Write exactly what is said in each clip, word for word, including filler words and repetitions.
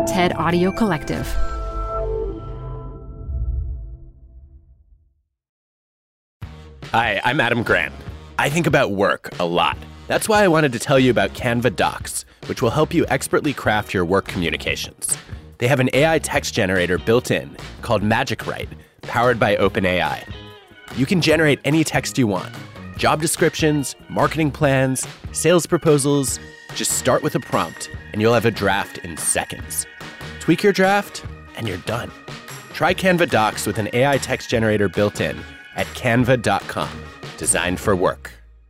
TED Audio Collective. Hi, I'm Adam Grant. I think about work a lot. That's why I wanted to tell you about Canva Docs, which will help you expertly craft your work communications. They have an A I text generator built in called Magic Write, powered by OpenAI. You can generate any text you want. Job descriptions, marketing plans, sales proposals. Just start with a prompt, and you'll have a draft in seconds. Tweak your draft, and you're done. Try Canva Docs with an A I text generator built in at canva dot com. Designed for work.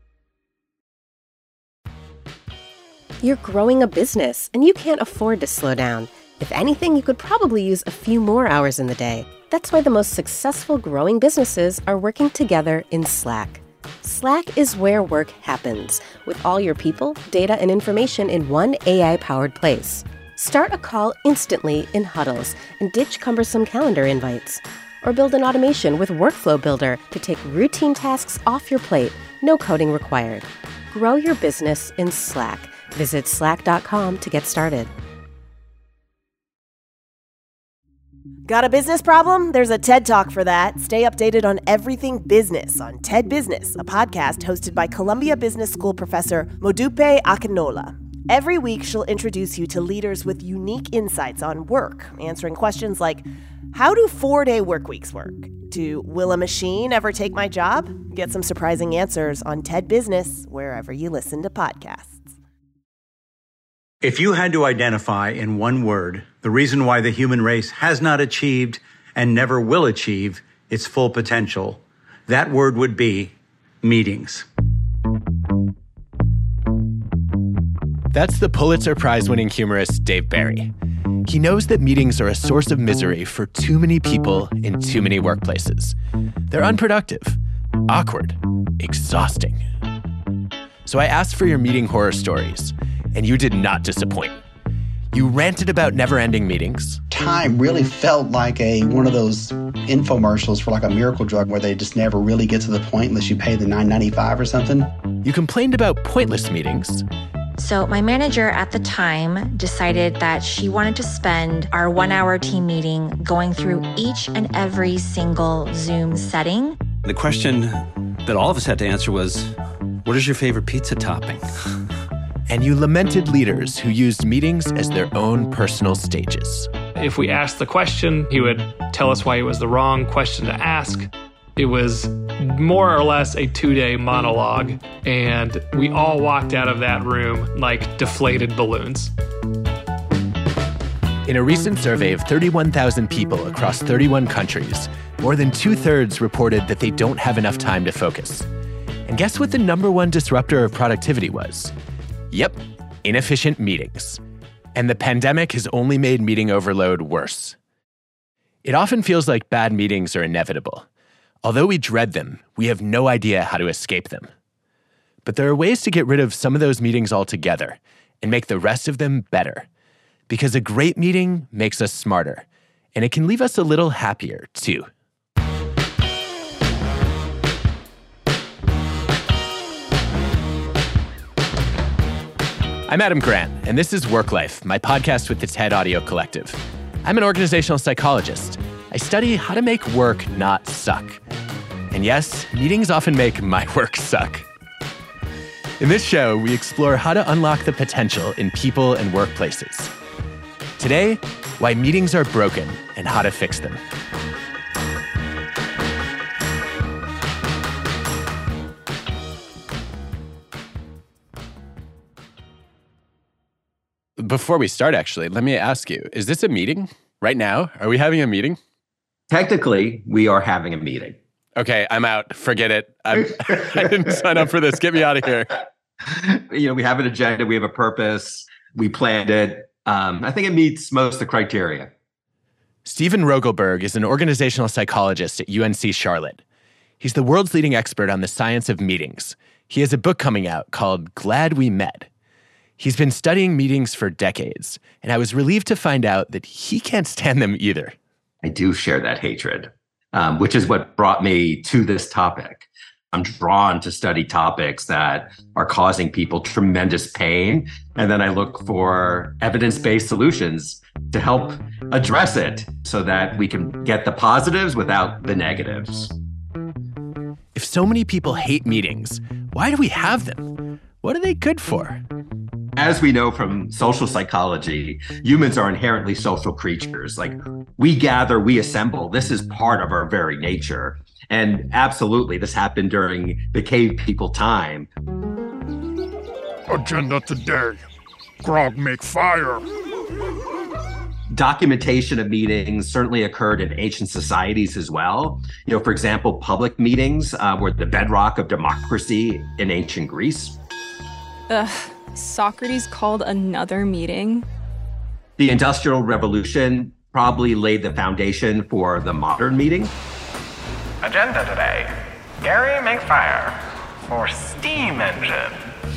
You're growing a business, and you can't afford to slow down. If anything, you could probably use a few more hours in the day. That's why the most successful growing businesses are working together in Slack. Slack is where work happens, with all your people, data, and information in one A I-powered place. Start a call instantly in huddles and ditch cumbersome calendar invites. Or build an automation with Workflow Builder to take routine tasks off your plate, no coding required. Grow your business in Slack. Visit slack dot com to get started. Got a business problem? There's a TED Talk for that. Stay updated on everything business on TED Business, a podcast hosted by Columbia Business School professor Modupe Akinola. Every week, she'll introduce you to leaders with unique insights on work, answering questions like, how do four-day work weeks work? To will a machine ever take my job? Get some surprising answers on TED Business, wherever you listen to podcasts. If you had to identify in one word the reason why the human race has not achieved and never will achieve its full potential, that word would be meetings. That's the Pulitzer Prize-winning humorist Dave Barry. He knows that meetings are a source of misery for too many people in too many workplaces. They're unproductive, awkward, exhausting. So I asked for your meeting horror stories, and you did not disappoint. You ranted about never-ending meetings. Time really felt like a one of those infomercials for like a miracle drug where they just never really get to the point unless you pay the nine ninety-five or something. You complained about pointless meetings. So my manager at the time decided that she wanted to spend our one-hour team meeting going through each and every single Zoom setting. The question that all of us had to answer was, what is your favorite pizza topping? And you lamented leaders who used meetings as their own personal stages. If we asked the question, he would tell us why it was the wrong question to ask. It was more or less a two-day monologue, and we all walked out of that room like deflated balloons. In a recent survey of thirty-one thousand people across thirty-one countries, more than two-thirds reported that they don't have enough time to focus. And guess what the number one disruptor of productivity was? Yep, inefficient meetings. And the pandemic has only made meeting overload worse. It often feels like bad meetings are inevitable. Although we dread them, we have no idea how to escape them. But there are ways to get rid of some of those meetings altogether and make the rest of them better. Because a great meeting makes us smarter, and it can leave us a little happier, too. I'm Adam Grant, and this is Work Life, my podcast with the TED Audio Collective. I'm an organizational psychologist. I study how to make work not suck. And yes, meetings often make my work suck. In this show, we explore how to unlock the potential in people and workplaces. Today, why meetings are broken and how to fix them. Before we start, actually, let me ask you, is this a meeting right now? Are we having a meeting? Technically, we are having a meeting. Okay, I'm out. Forget it. I'm, I didn't sign up for this. Get me out of here. You know, we have an agenda. We have a purpose. We planned it. Um, I think it meets most of the criteria. Steven Rogelberg is an organizational psychologist at U N C Charlotte. He's the world's leading expert on the science of meetings. He has a book coming out called Glad We Met. He's been studying meetings for decades, and I was relieved to find out that he can't stand them either. I do share that hatred, um, which is what brought me to this topic. I'm drawn to study topics that are causing people tremendous pain, and then I look for evidence-based solutions to help address it so that we can get the positives without the negatives. If so many people hate meetings, why do we have them? What are they good for? As we know from social psychology, humans are inherently social creatures. Like, we gather, we assemble. This is part of our very nature. And absolutely, this happened during the cave people time. Agenda today. Grog make fire. Documentation of meetings certainly occurred in ancient societies as well. You know, for example, public meetings uh, were the bedrock of democracy in ancient Greece. Ugh, Socrates called another meeting. The Industrial Revolution probably laid the foundation for the modern meeting. Agenda today. Gary makes fire for steam engine.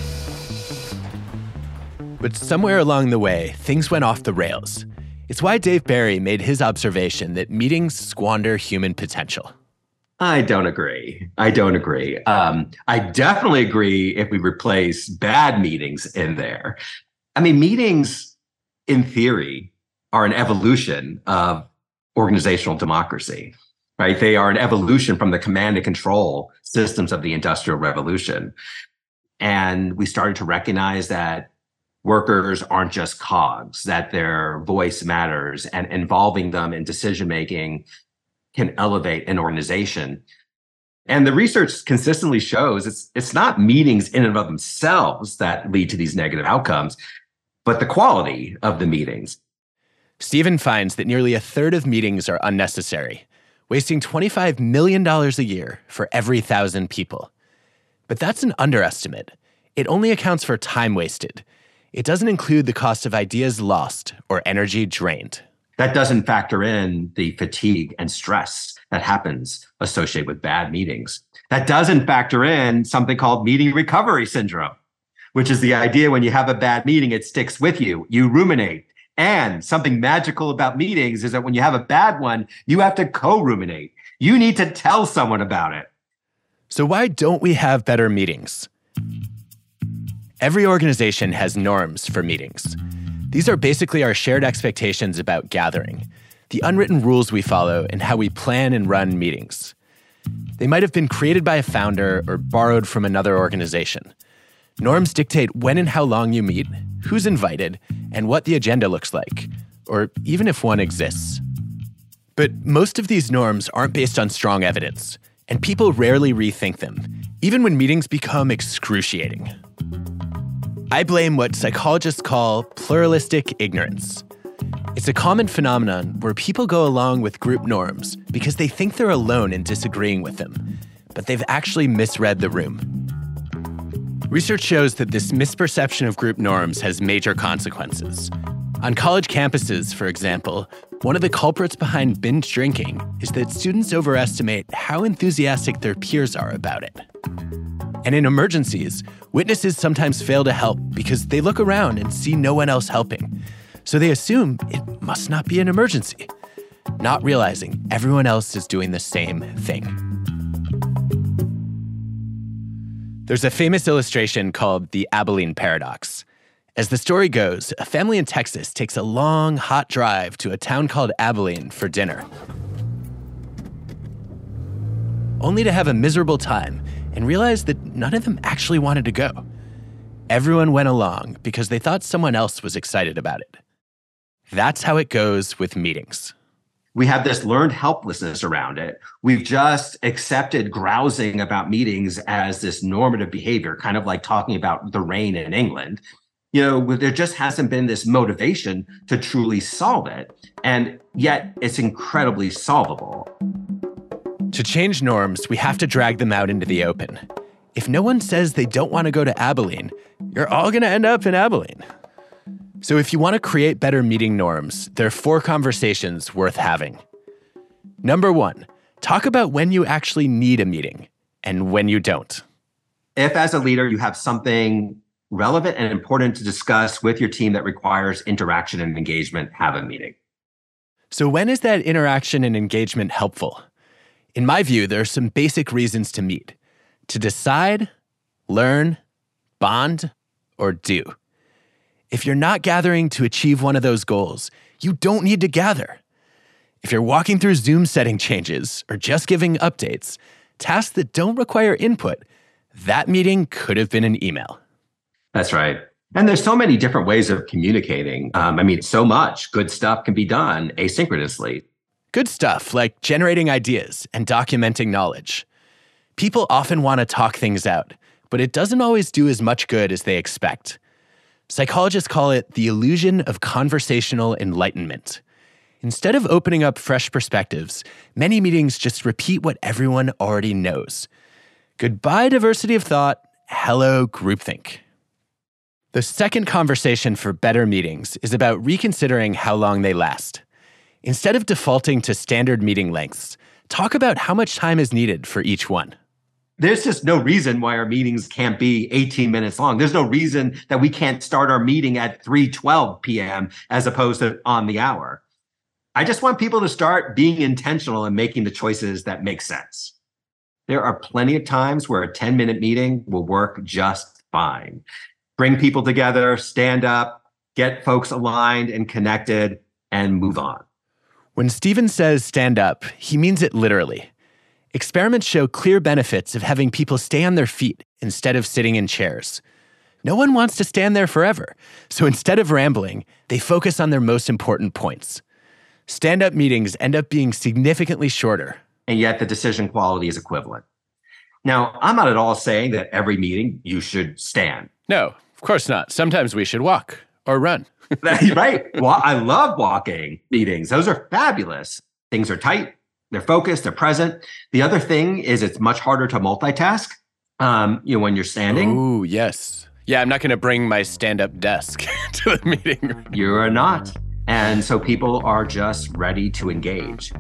But somewhere along the way, things went off the rails. It's why Dave Barry made his observation that meetings squander human potential. I don't agree. I don't agree. Um, I definitely agree if we replace bad meetings in there. I mean, meetings, in theory, are an evolution of organizational democracy, right? They are an evolution from the command and control systems of the Industrial Revolution. And we started to recognize that workers aren't just cogs, that their voice matters, and involving them in decision-making can elevate an organization. And the research consistently shows it's it's not meetings in and of themselves that lead to these negative outcomes, but the quality of the meetings. Stephen finds that nearly a third of meetings are unnecessary, wasting twenty-five million dollars a year for every thousand people. But that's an underestimate. It only accounts for time wasted. It doesn't include the cost of ideas lost or energy drained. That doesn't factor in the fatigue and stress that happens associated with bad meetings. That doesn't factor in something called meeting recovery syndrome, which is the idea when you have a bad meeting, it sticks with you. You ruminate. And something magical about meetings is that when you have a bad one, you have to co-ruminate. You need to tell someone about it. So why don't we have better meetings? Every organization has norms for meetings. These are basically our shared expectations about gathering, the unwritten rules we follow and how we plan and run meetings. They might have been created by a founder or borrowed from another organization. Norms dictate when and how long you meet, who's invited, and what the agenda looks like, or even if one exists. But most of these norms aren't based on strong evidence, and people rarely rethink them, even when meetings become excruciating. I blame what psychologists call pluralistic ignorance. It's a common phenomenon where people go along with group norms because they think they're alone in disagreeing with them, but they've actually misread the room. Research shows that this misperception of group norms has major consequences. On college campuses, for example, one of the culprits behind binge drinking is that students overestimate how enthusiastic their peers are about it. And in emergencies, witnesses sometimes fail to help because they look around and see no one else helping. So they assume it must not be an emergency, not realizing everyone else is doing the same thing. There's a famous illustration called the Abilene Paradox. As the story goes, a family in Texas takes a long, hot drive to a town called Abilene for dinner, only to have a miserable time and realize that none of them actually wanted to go. Everyone went along because they thought someone else was excited about it. That's how it goes with meetings. We have this learned helplessness around it. We've just accepted grousing about meetings as this normative behavior, kind of like talking about the rain in England. You know, there just hasn't been this motivation to truly solve it. And yet it's incredibly solvable. To change norms, we have to drag them out into the open. If no one says they don't want to go to Abilene, you're all going to end up in Abilene. So if you want to create better meeting norms, there are four conversations worth having. Number one, talk about when you actually need a meeting and when you don't. If as a leader you have something relevant and important to discuss with your team that requires interaction and engagement, have a meeting. So when is that interaction and engagement helpful? In my view, there are some basic reasons to meet: to decide, learn, bond, or do. If you're not gathering to achieve one of those goals, you don't need to gather. If you're walking through Zoom setting changes or just giving updates, tasks that don't require input, that meeting could have been an email. That's right. And there's so many different ways of communicating. Um, I mean, so much good stuff can be done asynchronously. Good stuff like generating ideas and documenting knowledge. People often want to talk things out, but it doesn't always do as much good as they expect. Psychologists call it the illusion of conversational enlightenment. Instead of opening up fresh perspectives, many meetings just repeat what everyone already knows. Goodbye diversity of thought, hello groupthink. The second conversation for better meetings is about reconsidering how long they last. Instead of defaulting to standard meeting lengths, talk about how much time is needed for each one. There's just no reason why our meetings can't be eighteen minutes long. There's no reason that we can't start our meeting at three twelve p.m. as opposed to on the hour. I just want people to start being intentional and making the choices that make sense. There are plenty of times where a ten-minute meeting will work just fine. Bring people together, stand up, get folks aligned and connected, and move on. When Stephen says stand up, he means it literally. Experiments show clear benefits of having people stay on their feet instead of sitting in chairs. No one wants to stand there forever, so instead of rambling, they focus on their most important points. Stand-up meetings end up being significantly shorter. And yet the decision quality is equivalent. Now, I'm not at all saying that every meeting you should stand. No, of course not. Sometimes we should walk or run. Right. Well, I love walking meetings. Those are fabulous. Things are tight. They're focused. They're present. The other thing is it's much harder to multitask um, you know, when you're standing. Ooh, yes. Yeah, I'm not going to bring my stand-up desk to the meeting. You are not. And so people are just ready to engage.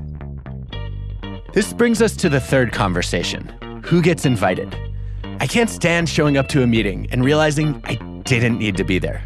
This brings us to the third conversation. Who gets invited? I can't stand showing up to a meeting and realizing I didn't need to be there.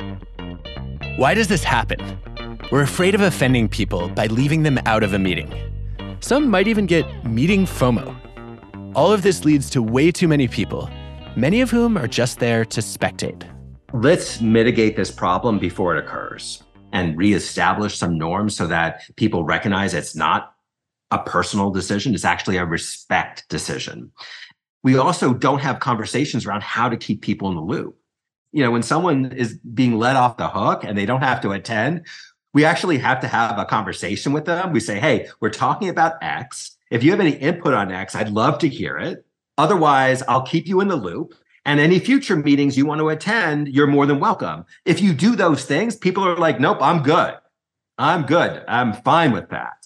Why does this happen? We're afraid of offending people by leaving them out of a meeting. Some might even get meeting FOMO. All of this leads to way too many people, many of whom are just there to spectate. Let's mitigate this problem before it occurs and reestablish some norms so that people recognize it's not a personal decision, it's actually a respect decision. We also don't have conversations around how to keep people in the loop. You know, when someone is being let off the hook and they don't have to attend, we actually have to have a conversation with them. We say, hey, we're talking about X. If you have any input on X, I'd love to hear it. Otherwise, I'll keep you in the loop. And any future meetings you want to attend, you're more than welcome. If you do those things, people are like, nope, I'm good. I'm good. I'm fine with that.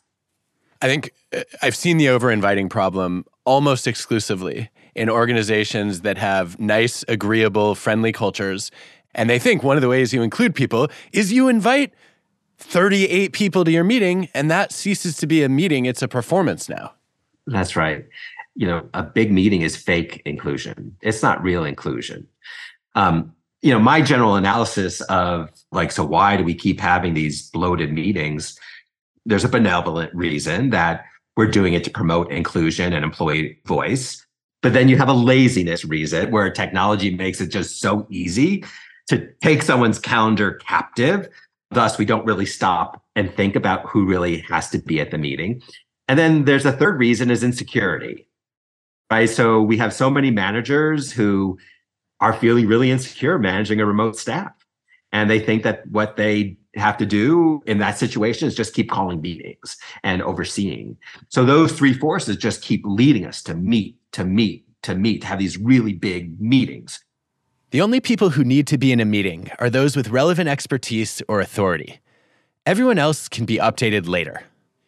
I think I've seen the over-inviting problem almost exclusively in organizations that have nice, agreeable, friendly cultures. And they think one of the ways you include people is you invite thirty-eight people to your meeting, and that ceases to be a meeting. It's a performance now. That's right. You know, a big meeting is fake inclusion. It's not real inclusion. Um, you know, my general analysis of like, so why do we keep having these bloated meetings? There's a benevolent reason that we're doing it to promote inclusion and employee voice. But then you have a laziness reason where technology makes it just so easy to take someone's calendar captive. Thus, we don't really stop and think about who really has to be at the meeting. And then there's a third reason is insecurity, right? So we have so many managers who are feeling really insecure managing a remote staff. And they think that what they have to do in that situation is just keep calling meetings and overseeing. So those three forces just keep leading us to meet, to meet, to meet, to have these really big meetings. The only people who need to be in a meeting are those with relevant expertise or authority. Everyone else can be updated later.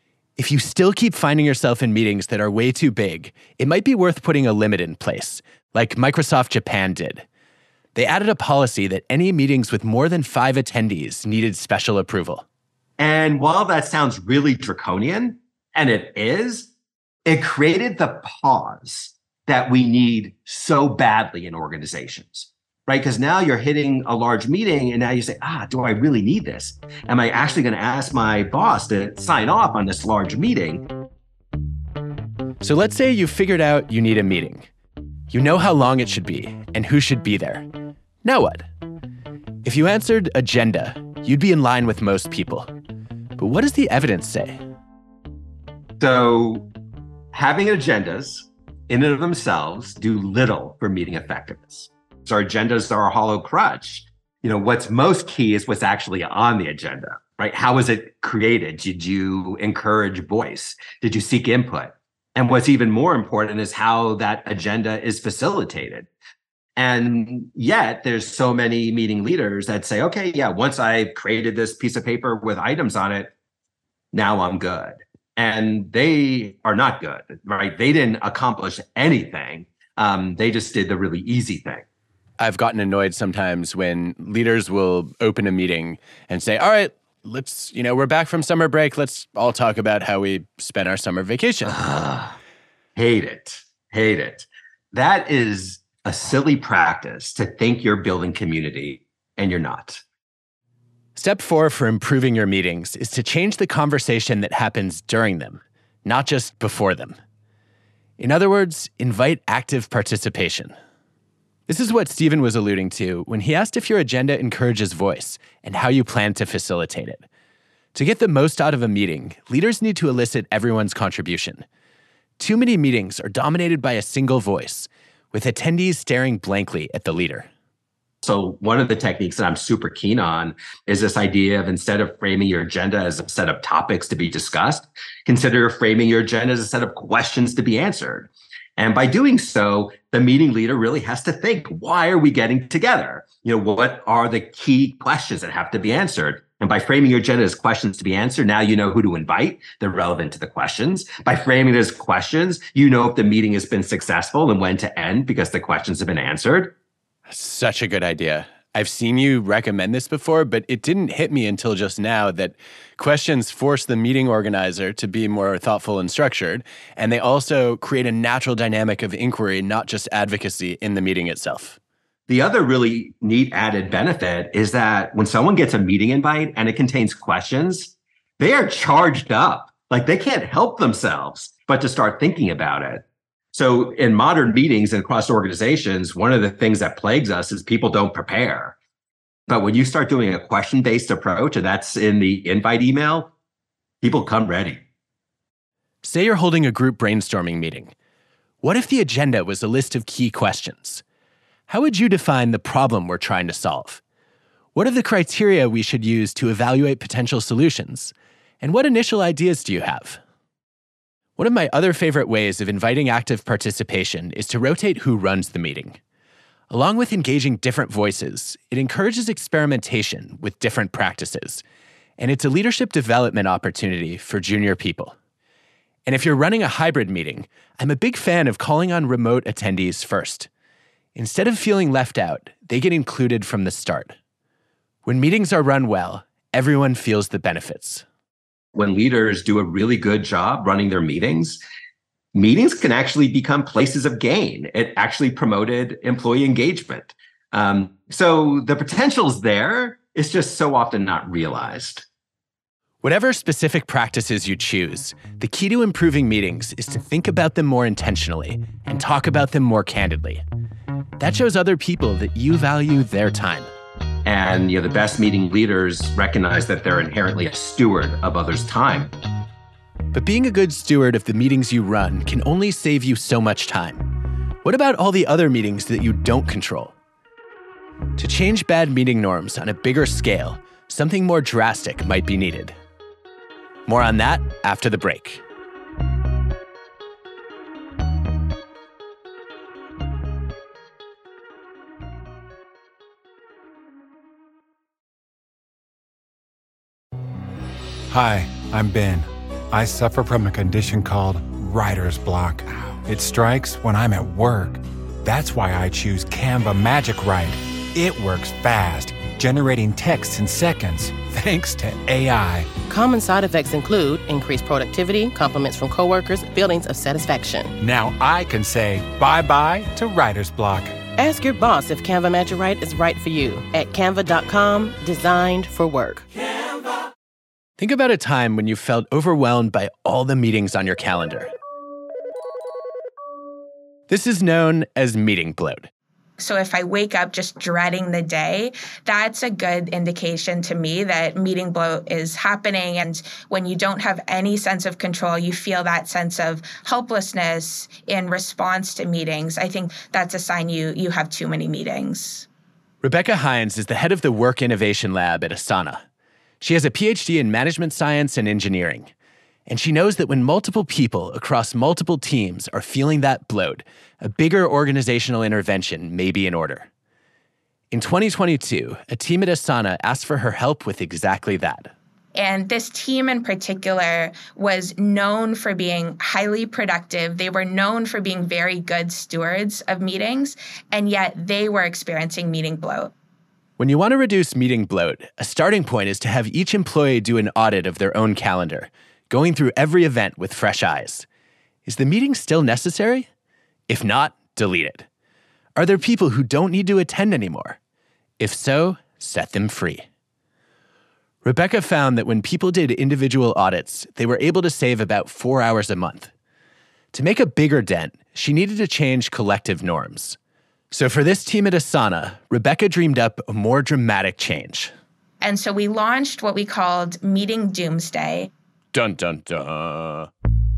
If you still keep finding yourself in meetings that are way too big, it might be worth putting a limit in place, like Microsoft Japan did. They added a policy that any meetings with more than five attendees needed special approval. And while that sounds really draconian, and it is, it created the pause that we need so badly in organizations, right? Because now you're hitting a large meeting and now you say, ah, do I really need this? Am I actually going to ask my boss to sign off on this large meeting? So let's say you figured out you need a meeting. You know how long it should be and who should be there. Now what? If you answered agenda, you'd be in line with most people. But what does the evidence say? So having agendas in and of themselves do little for meeting effectiveness. So our agendas are a hollow crutch. You know, what's most key is what's actually on the agenda, right? How was it created? Did you encourage voice? Did you seek input? And what's even more important is how that agenda is facilitated. And yet there's so many meeting leaders that say, okay, yeah, once I created this piece of paper with items on it, now I'm good. And they are not good, right? They didn't accomplish anything. Um, they just did the really easy thing. I've gotten annoyed sometimes when leaders will open a meeting and say, all right, let's, you know, we're back from summer break. Let's all talk about how we spent our summer vacation. Hate it. Hate it. That is a silly practice to think you're building community, and you're not. Step four for improving your meetings is to change the conversation that happens during them, not just before them. In other words, invite active participation. This is what Stephen was alluding to when he asked if your agenda encourages voice and how you plan to facilitate it. To get the most out of a meeting, leaders need to elicit everyone's contribution. Too many meetings are dominated by a single voice, with attendees staring blankly at the leader. So one of the techniques that I'm super keen on is this idea of, instead of framing your agenda as a set of topics to be discussed, consider framing your agenda as a set of questions to be answered. And by doing so, the meeting leader really has to think, why are we getting together? You know, what are the key questions that have to be answered? And by framing your agenda as questions to be answered, now you know who to invite. They're relevant to the questions. By framing it as questions, you know if the meeting has been successful and when to end because the questions have been answered. Such a good idea. I've seen you recommend this before, but it didn't hit me until just now that questions force the meeting organizer to be more thoughtful and structured, and they also create a natural dynamic of inquiry, not just advocacy, in the meeting itself. The other really neat added benefit is that when someone gets a meeting invite and it contains questions, they are charged up. Like, they can't help themselves but to start thinking about it. So in modern meetings and across organizations, one of the things that plagues us is people don't prepare. But when you start doing a question-based approach, and that's in the invite email, people come ready. Say you're holding a group brainstorming meeting. What if the agenda was a list of key questions? How would you define the problem we're trying to solve? What are the criteria we should use to evaluate potential solutions? And what initial ideas do you have? One of my other favorite ways of inviting active participation is to rotate who runs the meeting. Along with engaging different voices, it encourages experimentation with different practices, and it's a leadership development opportunity for junior people. And if you're running a hybrid meeting, I'm a big fan of calling on remote attendees first. Instead of feeling left out, they get included from the start. When meetings are run well, everyone feels the benefits. When leaders do a really good job running their meetings, meetings can actually become places of gain. It actually promoted employee engagement. Um, so the potential's there. It's just so often not realized. Whatever specific practices you choose, the key to improving meetings is to think about them more intentionally and talk about them more candidly. That shows other people that you value their time. And you know, the best meeting leaders recognize that they're inherently a steward of others' time. But being a good steward of the meetings you run can only save you so much time. What about all the other meetings that you don't control? To change bad meeting norms on a bigger scale, something more drastic might be needed. More on that after the break. Hi, I'm Ben. I suffer from a condition called writer's block. It strikes when I'm at work. That's why I choose Canva Magic Write. It works fast, generating text in seconds, thanks to A I. Common side effects include increased productivity, compliments from coworkers, feelings of satisfaction. Now I can say bye-bye to writer's block. Ask your boss if Canva Magic Write is right for you at canva dot com, designed for work. Think about a time when you felt overwhelmed by all the meetings on your calendar. This is known as meeting bloat. So if I wake up just dreading the day, that's a good indication to me that meeting bloat is happening. And when you don't have any sense of control, you feel that sense of helplessness in response to meetings. I think that's a sign you you have too many meetings. Rebecca Hines is the head of the Work Innovation Lab at Asana. She has a P H D in management science and engineering. And she knows that when multiple people across multiple teams are feeling that bloat, a bigger organizational intervention may be in order. In twenty twenty-two, a team at Asana asked for her help with exactly that. And this team in particular was known for being highly productive. They were known for being very good stewards of meetings, and yet they were experiencing meeting bloat. When you want to reduce meeting bloat, a starting point is to have each employee do an audit of their own calendar, going through every event with fresh eyes. Is the meeting still necessary? If not, delete it. Are there people who don't need to attend anymore? If so, set them free. Rebecca found that when people did individual audits, they were able to save about four hours a month. To make a bigger dent, she needed to change collective norms. So for this team at Asana, Rebecca dreamed up a more dramatic change. And so we launched what we called Meeting Doomsday. Dun, dun, dun.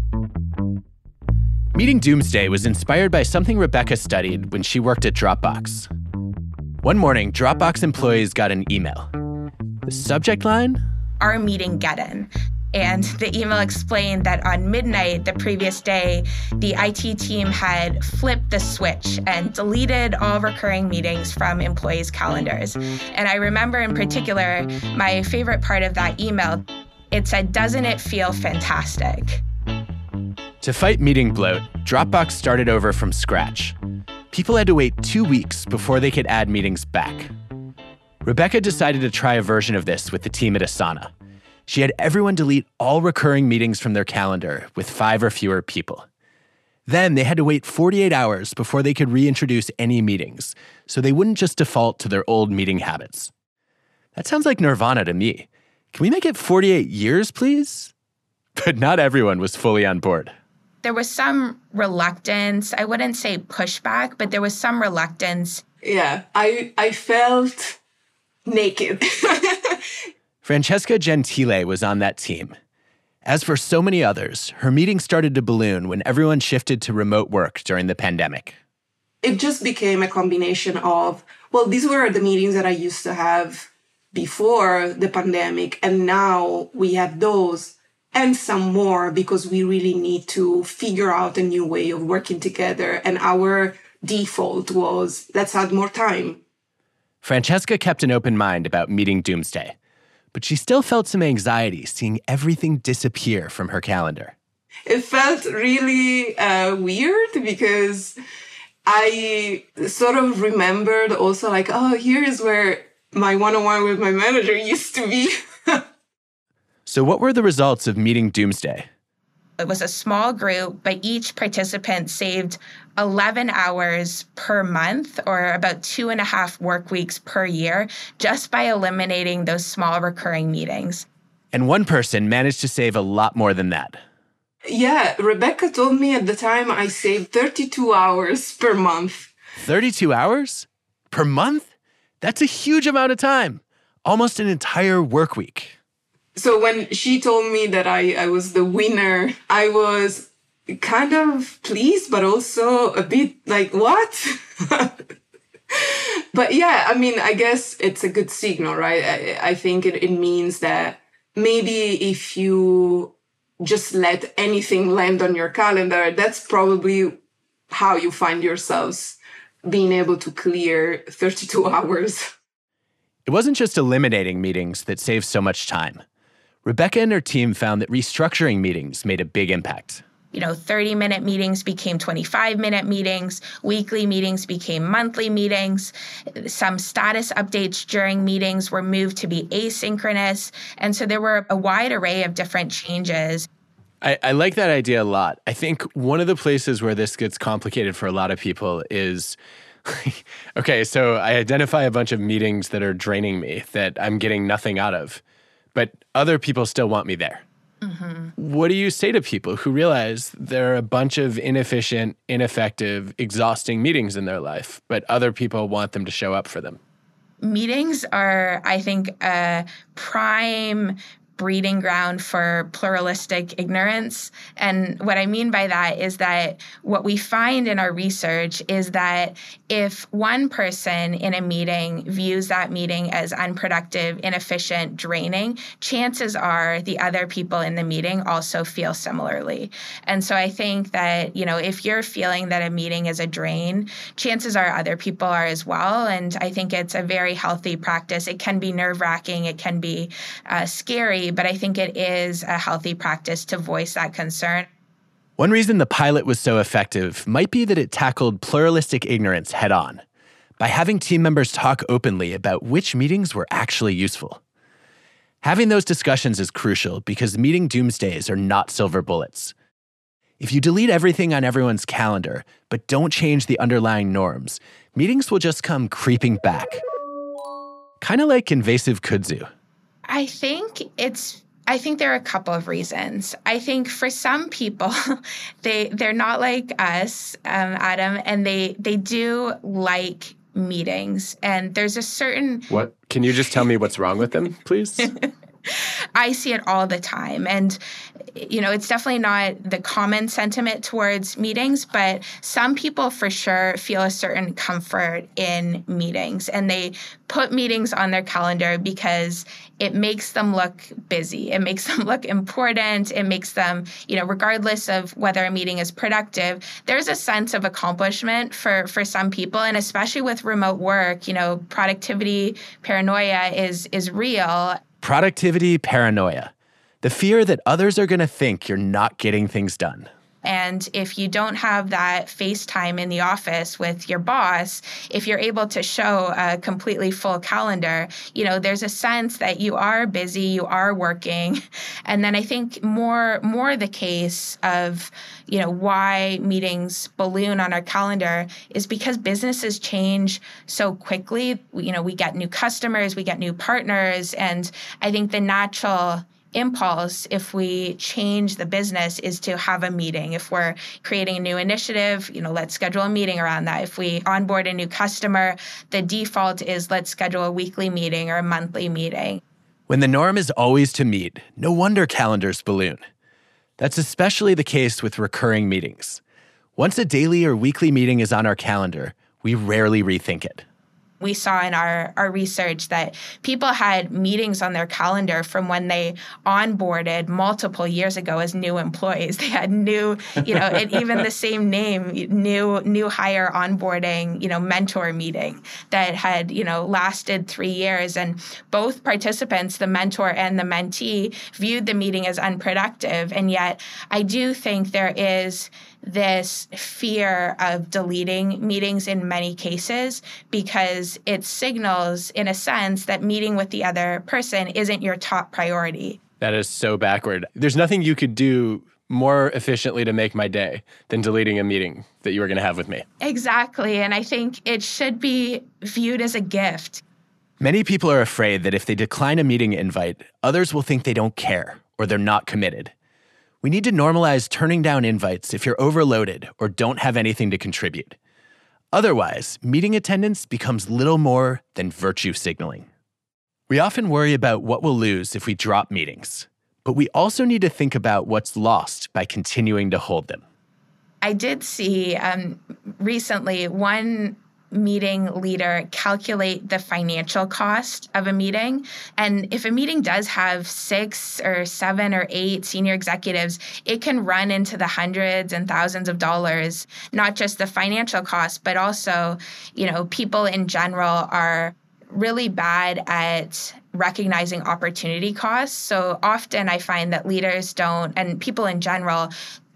Meeting Doomsday was inspired by something Rebecca studied when she worked at Dropbox. One morning, Dropbox employees got an email. The subject line? Our meeting get-in. And the email explained that on midnight the previous day, the I T team had flipped the switch and deleted all recurring meetings from employees' calendars. And I remember in particular, my favorite part of that email, it said, "Doesn't it feel fantastic?" To fight meeting bloat, Dropbox started over from scratch. People had to wait two weeks before they could add meetings back. Rebecca decided to try a version of this with the team at Asana. She had everyone delete all recurring meetings from their calendar with five or fewer people. Then they had to wait forty-eight hours before they could reintroduce any meetings, so they wouldn't just default to their old meeting habits. That sounds like nirvana to me. Can we make it forty-eight years, please? But not everyone was fully on board. There was some reluctance. I wouldn't say pushback, but there was some reluctance. Yeah, I I felt naked. Francesca Gentile was on that team. As for so many others, her meetings started to balloon when everyone shifted to remote work during the pandemic. It just became a combination of, well, these were the meetings that I used to have before the pandemic, and now we have those and some more because we really need to figure out a new way of working together. And our default was, let's add more time. Francesca kept an open mind about meeting Doomsday, but she still felt some anxiety seeing everything disappear from her calendar. It felt really uh, weird because I sort of remembered also like, oh, here is where my one-on-one with my manager used to be. So what were the results of meeting Doomsday? It was a small group, but each participant saved eleven hours per month, or about two and a half work weeks per year, just by eliminating those small recurring meetings. And one person managed to save a lot more than that. Yeah, Rebecca told me at the time I saved thirty-two hours per month. thirty-two hours? Per month? That's a huge amount of time. Almost an entire work week. So when she told me that I, I was the winner, I was kind of pleased, but also a bit like, what? But yeah, I mean, I guess it's a good signal, right? I, I think it, it means that maybe if you just let anything land on your calendar, that's probably how you find yourselves being able to clear thirty-two hours. It wasn't just eliminating meetings that saved so much time. Rebecca and her team found that restructuring meetings made a big impact. You know, thirty-minute meetings became twenty-five-minute meetings. Weekly meetings became monthly meetings. Some status updates during meetings were moved to be asynchronous. And so there were a wide array of different changes. I, I like that idea a lot. I think one of the places where this gets complicated for a lot of people is, okay, so I identify a bunch of meetings that are draining me, that I'm getting nothing out of. But other people still want me there. Mm-hmm. What do you say to people who realize there are a bunch of inefficient, ineffective, exhausting meetings in their life, but other people want them to show up for them? Meetings are, I think, a prime breeding ground for pluralistic ignorance. And what I mean by that is that what we find in our research is that if one person in a meeting views that meeting as unproductive, inefficient, draining, chances are the other people in the meeting also feel similarly. And so I think that, you know, if you're feeling that a meeting is a drain, chances are other people are as well. And I think it's a very healthy practice. It can be nerve-wracking, it can be uh, scary, but I think it is a healthy practice to voice that concern. One reason the pilot was so effective might be that it tackled pluralistic ignorance head on by having team members talk openly about which meetings were actually useful. Having those discussions is crucial because meeting doomsdays are not silver bullets. If you delete everything on everyone's calendar, but don't change the underlying norms, meetings will just come creeping back. Kind of like invasive kudzu. I think it's I think there are a couple of reasons. I think for some people, they they're not like us, um, Adam, and they they do like meetings. And there's a certain What? Can you just tell me what's wrong with them, please? I see it all the time. And, you know, it's definitely not the common sentiment towards meetings, but some people for sure feel a certain comfort in meetings. And they put meetings on their calendar because it makes them look busy. It makes them look important. It makes them, you know, regardless of whether a meeting is productive, there's a sense of accomplishment for, for some people. And especially with remote work, you know, productivity paranoia is is real. Productivity paranoia. The fear that others are going to think you're not getting things done. And if you don't have that FaceTime in the office with your boss, if you're able to show a completely full calendar, you know, there's a sense that you are busy, you are working. And then I think more, more the case of, you know, why meetings balloon on our calendar is because businesses change so quickly. You know, we get new customers, we get new partners, and I think the natural impulse, if we change the business, is to have a meeting. If we're creating a new initiative, you know, let's schedule a meeting around that. If we onboard a new customer, the default is let's schedule a weekly meeting or a monthly meeting. When the norm is always to meet, no wonder calendars balloon. That's especially the case with recurring meetings. Once a daily or weekly meeting is on our calendar, we rarely rethink it. We saw in our, our research that people had meetings on their calendar from when they onboarded multiple years ago as new employees. They had new, you know, and even the same name, new new hire onboarding, you know, mentor meeting that had, you know, lasted three years. And both participants, the mentor and the mentee, viewed the meeting as unproductive. And yet I do think there is this fear of deleting meetings in many cases because it signals, in a sense, that meeting with the other person isn't your top priority. That is so backward. There's nothing you could do more efficiently to make my day than deleting a meeting that you were going to have with me. Exactly. And I think it should be viewed as a gift. Many people are afraid that if they decline a meeting invite, others will think they don't care or they're not committed. We need to normalize turning down invites if you're overloaded or don't have anything to contribute. Otherwise, meeting attendance becomes little more than virtue signaling. We often worry about what we'll lose if we drop meetings, but we also need to think about what's lost by continuing to hold them. I did see um, recently one meeting leader calculate the financial cost of a meeting. And if a meeting does have six or seven or eight senior executives, it can run into the hundreds and thousands of dollars, not just the financial cost, but also, you know, people in general are really bad at recognizing opportunity costs. So often I find that leaders don't, and people in general,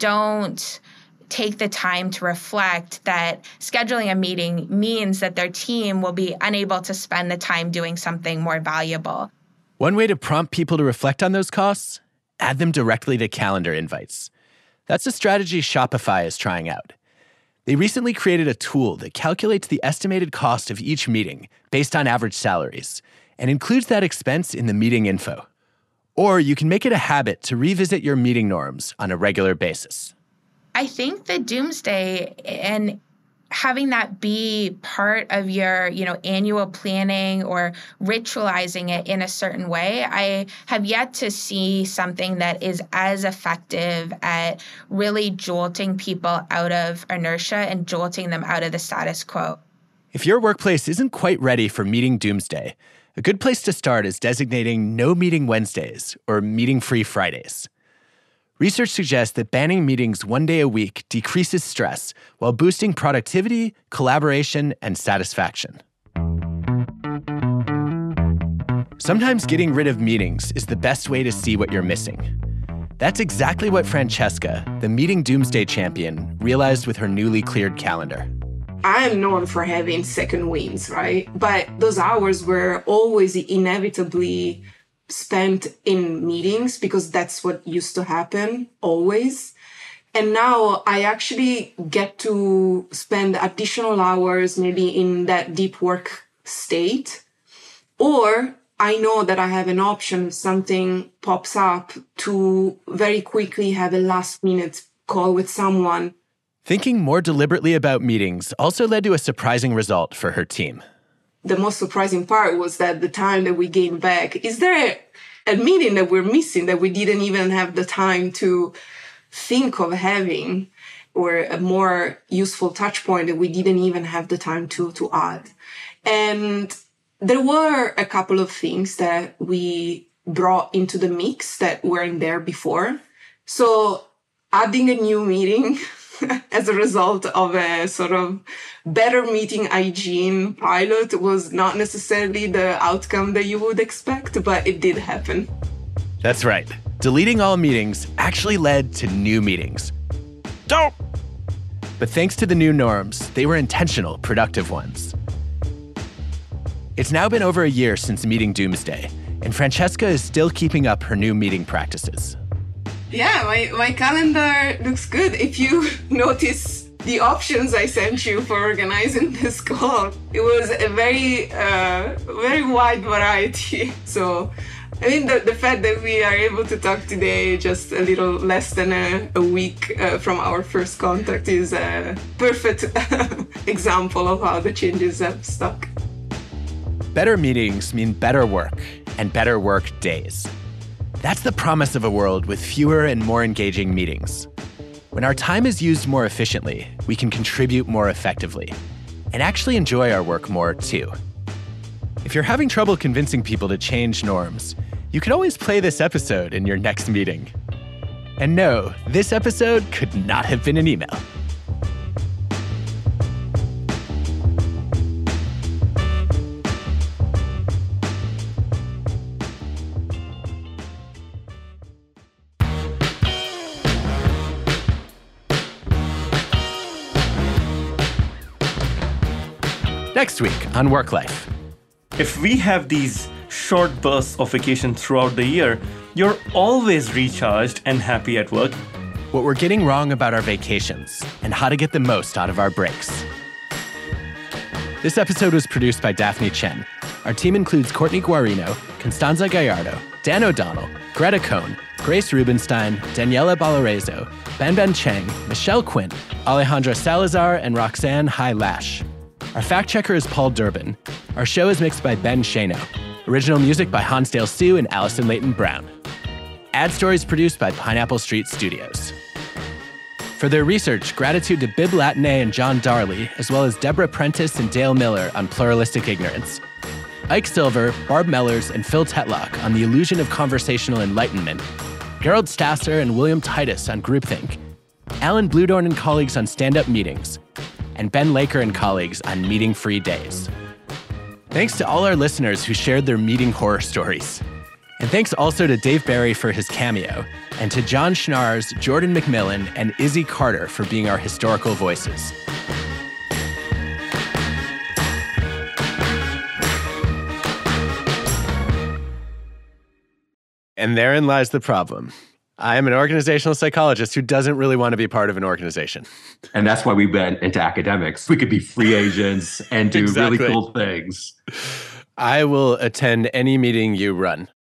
don't take the time to reflect that scheduling a meeting means that their team will be unable to spend the time doing something more valuable. One way to prompt people to reflect on those costs? Add them directly to calendar invites. That's a strategy Shopify is trying out. They recently created a tool that calculates the estimated cost of each meeting based on average salaries and includes that expense in the meeting info. Or you can make it a habit to revisit your meeting norms on a regular basis. I think the doomsday and having that be part of your, you know, annual planning or ritualizing it in a certain way, I have yet to see something that is as effective at really jolting people out of inertia and jolting them out of the status quo. If your workplace isn't quite ready for meeting doomsday, a good place to start is designating no meeting Wednesdays or meeting-free Fridays. Research suggests that banning meetings one day a week decreases stress while boosting productivity, collaboration, and satisfaction. Sometimes getting rid of meetings is the best way to see what you're missing. That's exactly what Francesca, the meeting doomsday champion, realized with her newly cleared calendar. I am known for having second wins, right? But those hours were always inevitably spent in meetings because that's what used to happen always. And now I actually get to spend additional hours maybe in that deep work state. Or I know that I have an option if something pops up to very quickly have a last minute call with someone. Thinking more deliberately about meetings also led to a surprising result for her team. The most surprising part was that the time that we gained back, is there a meeting that we're missing that we didn't even have the time to think of having, or a more useful touch point that we didn't even have the time to, to add? And there were a couple of things that we brought into the mix that weren't there before. So adding a new meeting as a result of a sort of better meeting hygiene pilot was not necessarily the outcome that you would expect, but it did happen. That's right. Deleting all meetings actually led to new meetings. Don't! But thanks to the new norms, they were intentional, productive ones. It's now been over a year since meeting doomsday, and Francesca is still keeping up her new meeting practices. Yeah, my, my calendar looks good. If you notice the options I sent you for organizing this call, it was a very, uh, very wide variety. So, I mean, the, the fact that we are able to talk today just a little less than a, a week uh, from our first contact is a perfect example of how the changes have stuck. Better meetings mean better work and better work days. That's the promise of a world with fewer and more engaging meetings. When our time is used more efficiently, we can contribute more effectively and actually enjoy our work more too. If you're having trouble convincing people to change norms, you can always play this episode in your next meeting. And no, this episode could not have been an email. Next week on Work Life. If we have these short bursts of vacation throughout the year, you're always recharged and happy at work. What we're getting wrong about our vacations and how to get the most out of our breaks. This episode was produced by Daphne Chen. Our team includes Courtney Guarino, Constanza Gallardo, Dan O'Donnell, Greta Cohn, Grace Rubenstein, Daniela Balarezo, Ben Ben Cheng, Michelle Quinn, Alejandra Salazar, and Roxanne Hai Lash. Our fact checker is Paul Durbin. Our show is mixed by Ben Shano. Original music by Hansdale Sue and Allison Leighton Brown. Ad stories produced by Pineapple Street Studios. For their research, gratitude to Bib Latané and John Darley, as well as Deborah Prentice and Dale Miller on pluralistic ignorance. Ike Silver, Barb Mellers, and Phil Tetlock on the illusion of conversational enlightenment. Gerald Stasser and William Titus on groupthink. Alan Bludorn and colleagues on stand-up meetings. And Ben Laker and colleagues on meeting-free days. Thanks to all our listeners who shared their meeting horror stories. And thanks also to Dave Barry for his cameo, and to John Schnars, Jordan McMillan, and Izzy Carter for being our historical voices. And therein lies the problem. I am an organizational psychologist who doesn't really want to be part of an organization. And that's why we went into academics. We could be free agents and do Exactly. really cool things. I will attend any meeting you run.